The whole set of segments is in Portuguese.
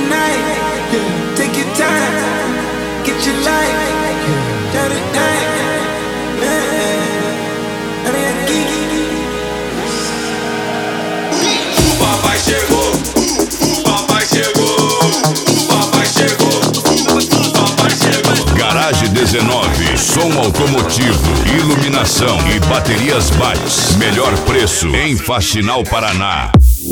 Garage 19, som automotivo, iluminação e baterias Bates. Melhor preço em Faxinal, Paraná.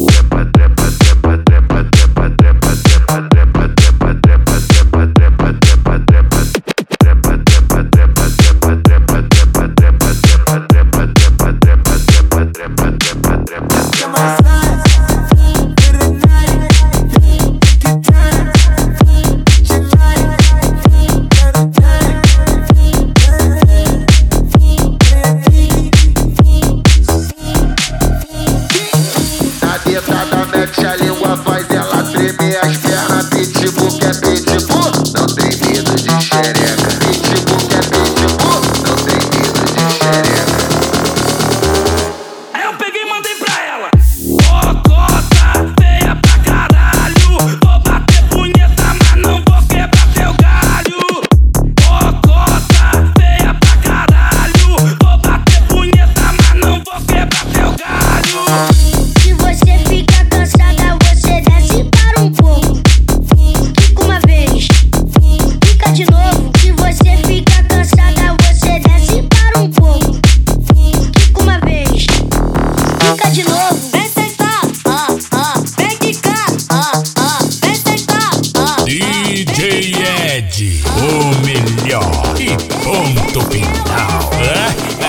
Mete a língua, faz ela tremer as pernas. Pitbull que é pitbull, não tem medo de xereca. Pitbull que é pitbull, não tem medo de xereca. Aí eu peguei e mandei pra ela: Cocota, feia pra caralho. Vou bater punheta, mas não vou quebrar teu galho. Cocota, feia pra caralho. Vou bater punheta, mas não vou quebrar teu galho. Se você fica cansada, você desce para um pouco. Fica uma vez, fica de novo. Se você fica cansada, você desce para um pouco. Fica uma vez, fica de novo. Vem sentar, vem quicar, vem sentar, DJ Ed, o melhor e ponto final.